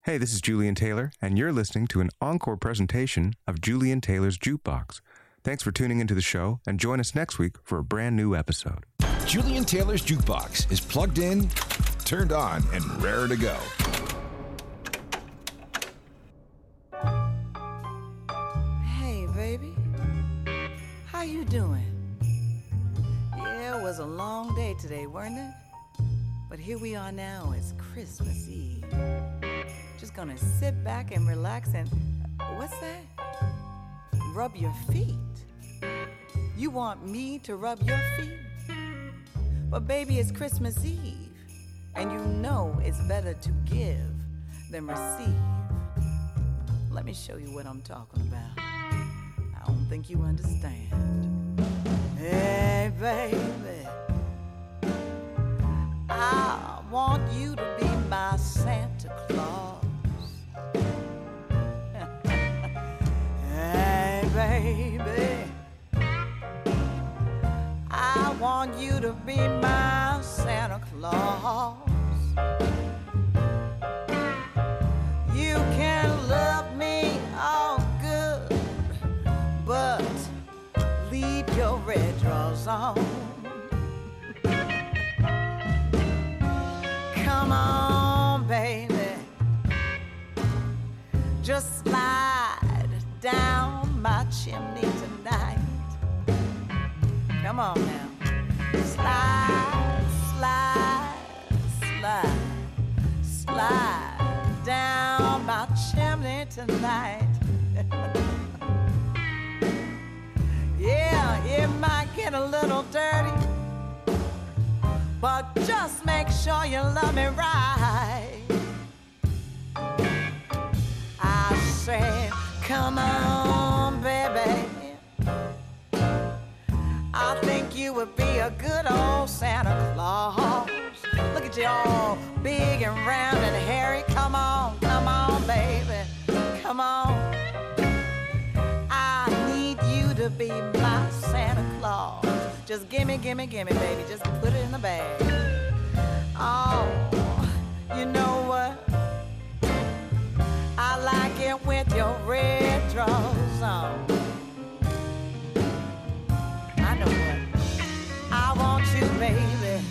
Hey, this is Julian Taylor, and you're listening to an encore presentation of Julian Taylor's Jukebox. Thanks for tuning into the show, and join us next week for a brand new episode. Julian Taylor's Jukebox is plugged in, turned on, and raring to go. Hey, baby. How you doing? Yeah, it was a long day today, wasn't it? But here we are now. It's Christmas Eve. Just gonna sit back and relax and... what's that? Rub your feet. You want me to rub your feet? But baby, it's Christmas Eve. And you know it's better to give than receive. Let me show you what I'm talking about. I don't think you understand. Hey, baby, I want you to be my Santa Claus. Hey, baby, I want you to be my Santa Claus. You can love me all good, but leave your red drawers on. Come on, baby, just slide down my chimney tonight. Come on now. Slide, slide, slide, slide down my chimney tonight. Yeah, it might get a little dirty, but just make sure you love me right. I said, come on, baby, I think you would be a good old Santa Claus. Look at you all big and round and hairy. Come on, baby, come on. I need you to be my Santa Claus. Just gimme, baby, just put it in the bag. Oh, you know what? I like it with your red drawers on. I know what? I want you, baby.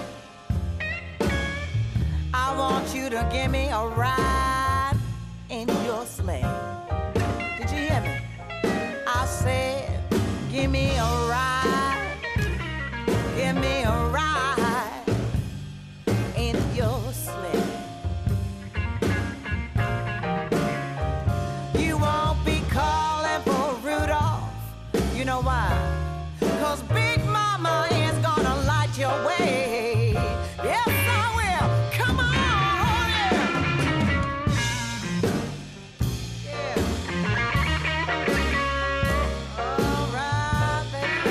I want you to give me a ride in your sleigh. Did you hear me? I said, give me a ride. Give me a ride in your sleigh. You won't be calling for Rudolph. You know why? 'Cause Big Mama is gonna light your way. Yes, I will. Come on, yeah. All right, baby.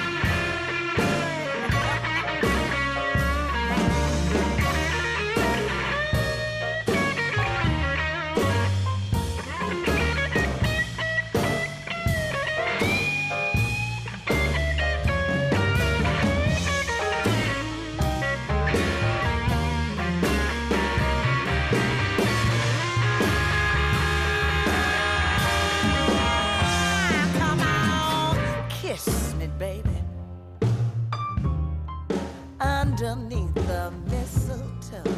Come on, kiss me, baby, underneath the mistletoe.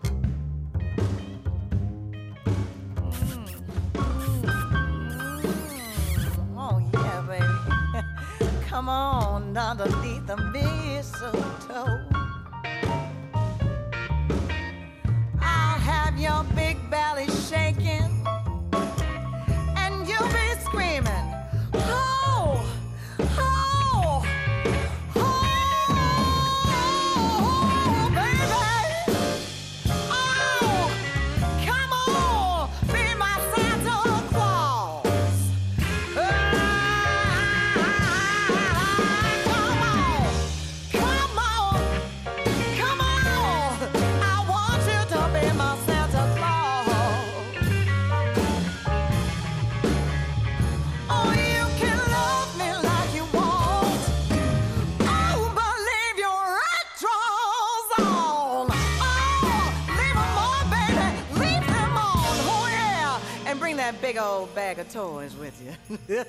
Oh yeah, baby. Come on, underneath the mistletoe. I'll have your big belly shaking, and you'll be screaming, oh, oh, oh, baby. Oh, come on, be my Santa Claus. Come on, that big old bag of toys with you.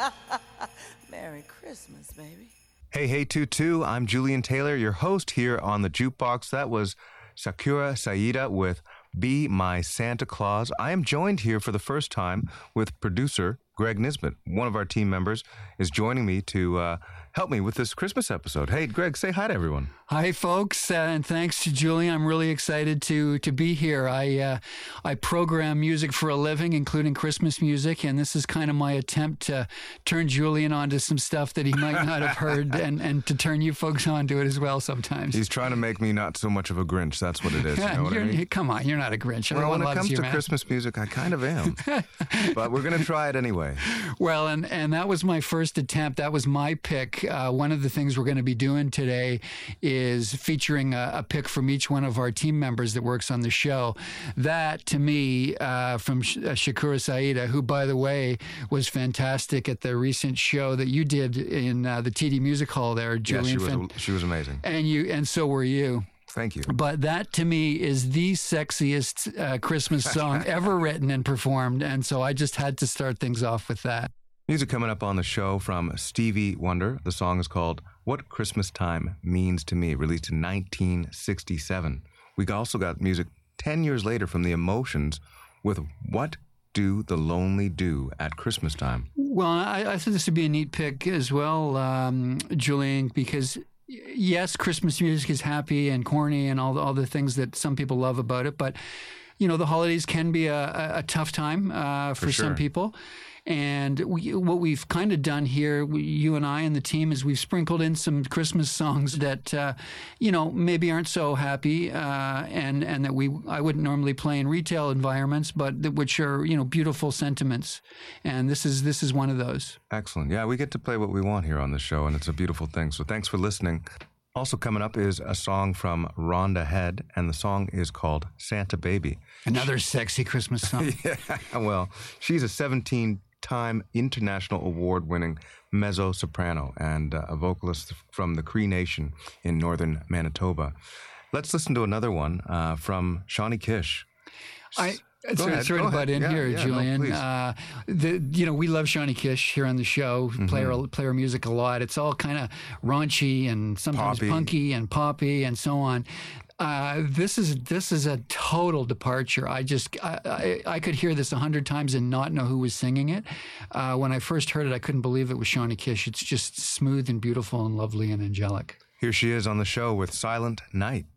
Merry Christmas, baby. Hey, hey, Tutu. I'm Julian Taylor, your host here on the Jukebox. That was Sakura Saida with Be My Santa Claus. I am joined here for the first time with producer Greg Nisbet. One of our team members is joining me to help me with this Christmas episode. Hey, Greg, say hi to everyone. Hi, folks, and thanks to Julian. I'm really excited to be here. I program music for a living, including Christmas music, and this is kind of my attempt to turn Julian onto some stuff that he might not have heard, and to turn you folks onto it as well sometimes. He's trying to make me not so much of a Grinch. That's what it is. You know what I mean? Come on, you're not a Grinch. Well, when it comes to Christmas music, I kind of am. But we're going to try it anyway. Well, and that was my first attempt. That was my pick. One of the things we're going to be doing today is featuring a pick from each one of our team members that works on the show. That, to me, from Sakura Saida, who, by the way, was fantastic at the recent show that you did in the TD Music Hall there, Julian. Yeah, she was amazing. And so were you. Thank you. But that, to me, is the sexiest Christmas song ever written and performed, and so I just had to start things off with that. Music coming up on the show from Stevie Wonder. The song is called What Christmas Time Means to Me, released in 1967. We also got music 10 years later from The Emotions with What Do the Lonely Do at Christmas Time? Well, I thought this would be a neat pick as well, Julian, because yes, Christmas music is happy and corny and all the things that some people love about it, but you know, the holidays can be a tough time for sure. some people. And what we've kind of done here, you and I and the team, is we've sprinkled in some Christmas songs that, maybe aren't so happy and that I wouldn't normally play in retail environments, but which are, beautiful sentiments. And this is one of those. Excellent. Yeah, we get to play what we want here on the show, and it's a beautiful thing. So thanks for listening. Also coming up is a song from Rhonda Head, and the song is called Santa Baby. Another sexy Christmas song. Yeah, well, she's a 17-time international award-winning mezzo-soprano and a vocalist from the Cree Nation in northern Manitoba. Let's listen to another one from Shawnee Kish. It's right about in here, Julian. We love Shawnee Kish here on the show. Mm-hmm. Play her music a lot. It's all kind of raunchy and sometimes punky and poppy and so on. This is a total departure. I could hear this 100 times and not know who was singing it. When I first heard it, I couldn't believe it was Shawnee Kish. It's just smooth and beautiful and lovely and angelic. Here she is on the show with Silent Night.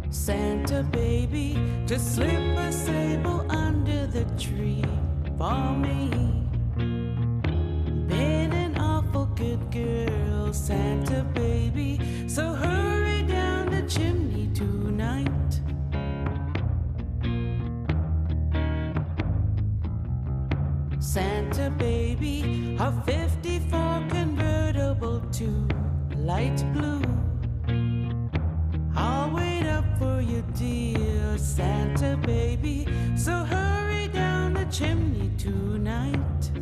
Santa baby, just slip a sable under the tree for me. Been an awful good girl, Santa baby, so hurry down the chimney tonight. Santa baby, a 54 convertible to light blue. I'll wait up for you, dear Santa baby, so hurry down the chimney tonight.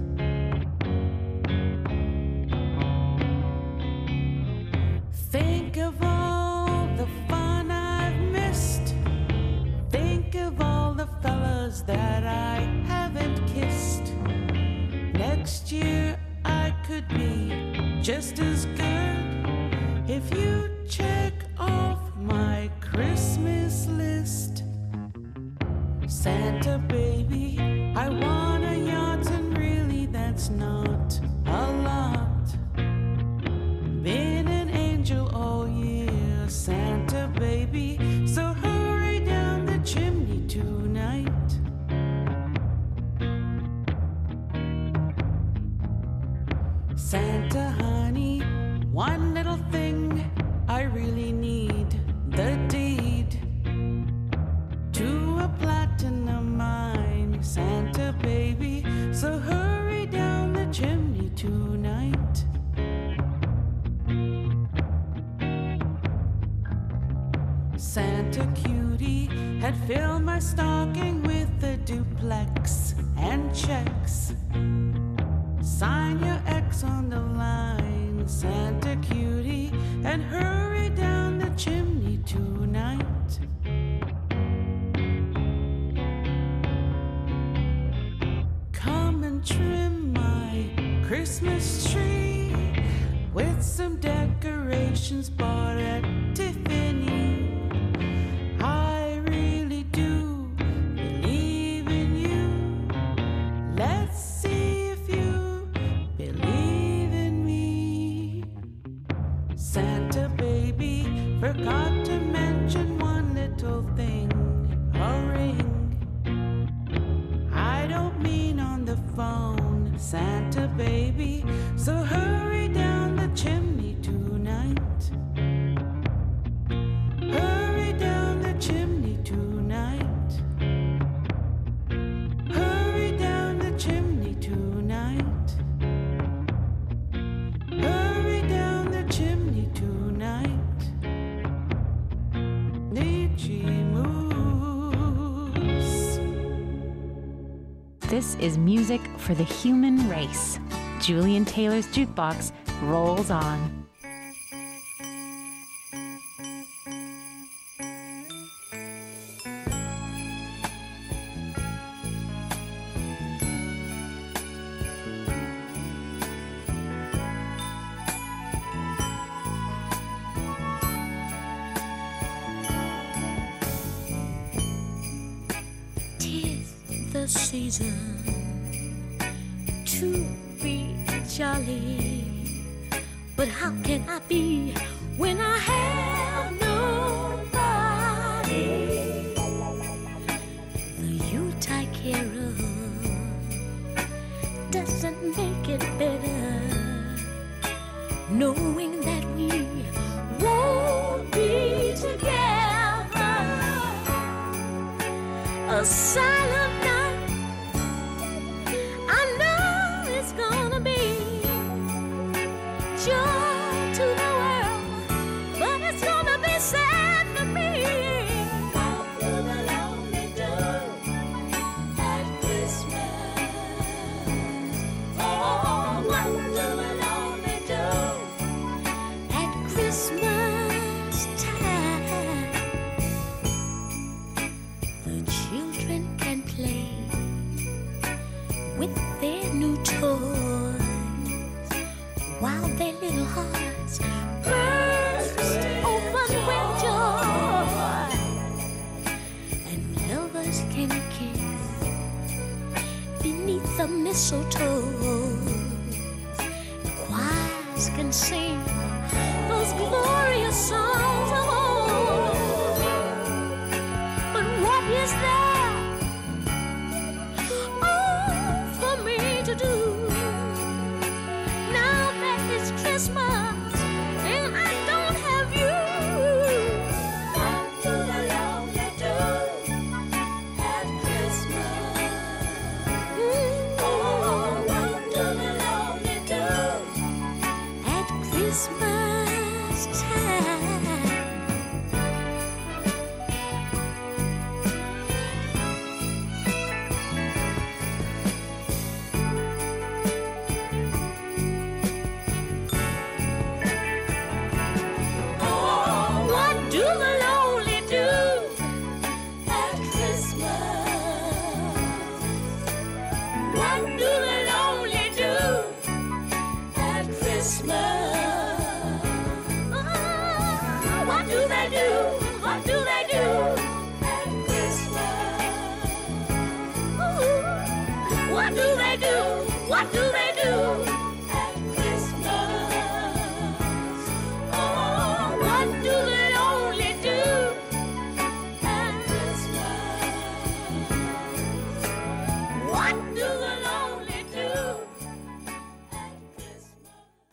Think of all the fun I've missed. Think of all the fellas that I haven't kissed. Next year I could be just as good if you check off my Christmas list. Santa baby, I want a yacht, and really that's not a lot. Been an angel all year, Santa baby, so hurry down the chimney tonight. Santa honey, one little thing I really need, the deed to a platinum mine, Santa baby, so hurry down the chimney tonight. Santa cutie had filled my stocking with a duplex and checks. Sign your X on the line, Santa cutie, and hurry down the chimney tonight. Come and trim my Christmas tree with some decorations bought at Tiffany. I really do believe in you. Let's see if you believe in me. Santa baby, forgot to mention one little thing, a ring. I don't mean on the phone, Santa baby, so hurry down the chimney tonight. Hurry down the chimney tonight. Hurry down the chimney tonight. Hurry down the chimney tonight. Nietzsche moves. This is music for the human race. Julian Taylor's Jukebox rolls on. Season to be jolly, but how can I be when I have nobody? The youth I care of doesn't make it better, knowing that we won't be together. A silent night, gonna be joy to the world, but it's gonna be sad for me. What do the lonely do at Christmas? Oh, what do the lonely do at Christmas time? The children can play with their new toys while their little hearts burst open with joy, and lovers can kiss beneath the mistletoe. Choirs can sing those glorious songs of old. they do? What do they do at Christmas? Ooh, what do they do? What do they do at Christmas? Oh, what do they only do at Christmas? What do they only do at Christmas?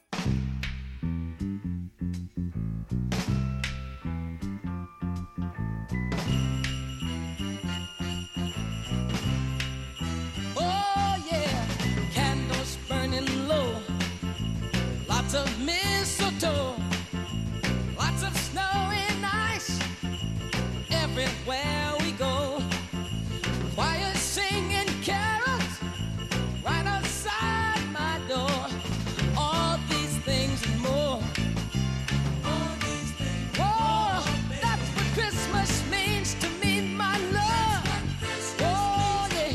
Oh yeah, candles burning low, lots of mistletoe, lots of snow and ice everywhere we go. Choir singing carols right outside my door. All these things and more. All these things. Oh, that's what Christmas means to me, my love. Oh yeah.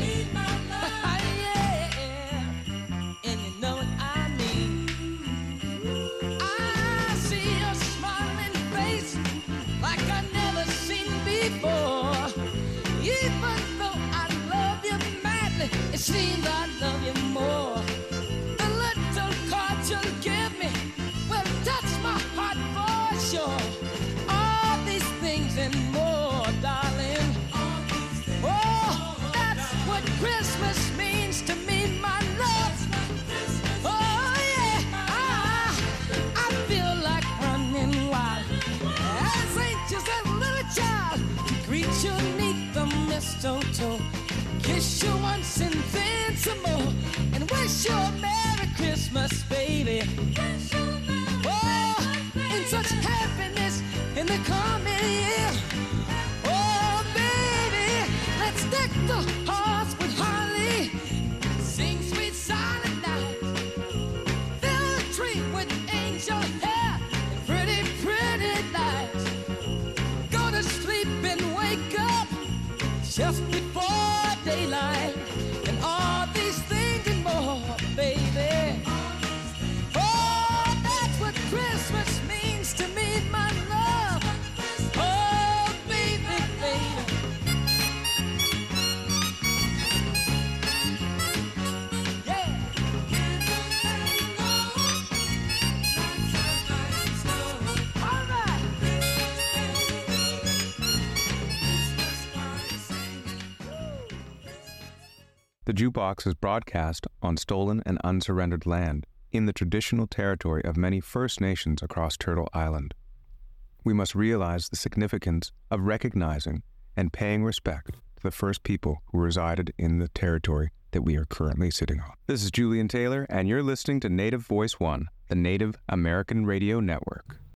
Yeah. And you know what I mean. I see your smiling face like I never seen before. Even though I love you madly, it seems I love you more. The little card you'll give me will touch my heart for sure. All these things and more, darling. Oh, that's what Christmas means to me, my love. Oh yeah, I feel like running wild as anxious as a little child. Greet you 'neath the mistletoe, kiss you once and then some more, and wish you a Merry Christmas, baby. Oh, in such happiness in the coming year. Oh, baby, let's deck the halls with holly, sing sweet silent night, fill the tree with angel hair and pretty, pretty lights. Go to sleep and wake up just before daylight, and all these things and more, baby. Oh, that's what Christmas means to me, my love. Oh, baby, baby. Yeah. All right. The Jukebox is broadcast on stolen and unsurrendered land in the traditional territory of many First Nations across Turtle Island. We must realize the significance of recognizing and paying respect to the first people who resided in the territory that we are currently sitting on. This is Julian Taylor, and you're listening to Native Voice One, the Native American Radio Network.